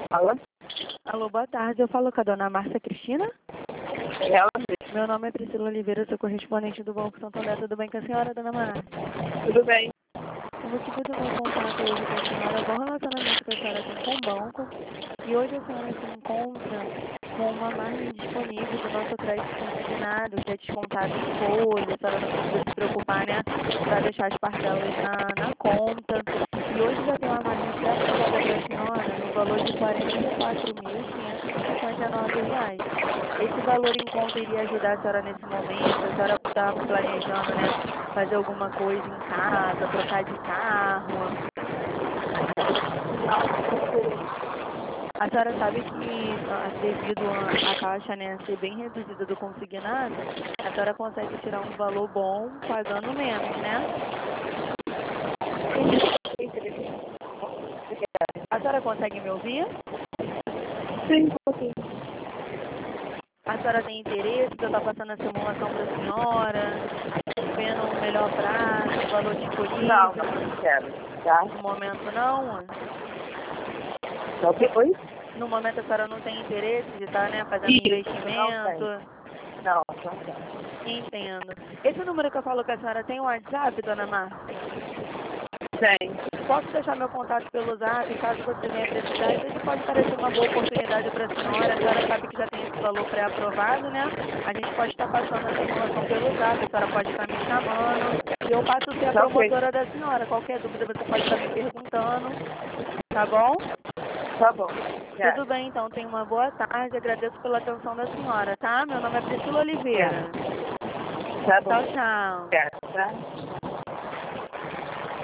Alô? Alô, boa tarde. Eu falo com a dona Márcia Cristina. Ela mesmo. Meu nome é Priscila Oliveira, sou correspondente do Banco Santander. Tudo bem com a senhora, dona Márcia? Tudo bem? O motivo do meu contato hoje com a senhora é o bom relacionamento que a senhora tem com o banco. E hoje a senhora se encontra com uma margem disponível do nosso crédito consignado, que é descontado em folha. A senhora não precisa se preocupar, né, para deixar as parcelas na conta. E hoje já tem uma margem pré-aprovada para a senhora no valor de R$ 44.559. Esse valor em conta iria ajudar a senhora nesse momento. A senhora está planejando, né, fazer alguma coisa em casa, trocar de carro. A senhora sabe que devido à taxa, né, ser bem reduzida do consignado, a senhora consegue tirar um valor bom pagando menos, né? A senhora consegue me ouvir? Sim, um pouquinho. A senhora tem interesse de eu estar passando a simulação para a senhora, vendo um melhor prazo, um valor Não, disponível? não quero, tá? No momento não? Só que foi? No momento a senhora não tem interesse de estar, né, fazendo Isso, investimento? não tem. Entendo. Esse número que eu falo com a senhora tem um WhatsApp, dona Márcia? Tem. Posso deixar meu contato pelo Zap, caso você venha precisar. Às vezes pode parecer uma boa oportunidade para a senhora sabe que já tem esse valor pré-aprovado, né? A gente pode estar passando a simulação pelo Zap, a senhora pode estar me chamando. E eu passo a ser a Tá ok. promotora da senhora. Qualquer dúvida você pode estar me perguntando. Tá bom? Tá bom. Tudo bem, então. Tenha uma boa tarde. Agradeço pela atenção da senhora, tá? Meu nome é Priscila Oliveira. Tá bom. Tchau, tchau. Quero, tá?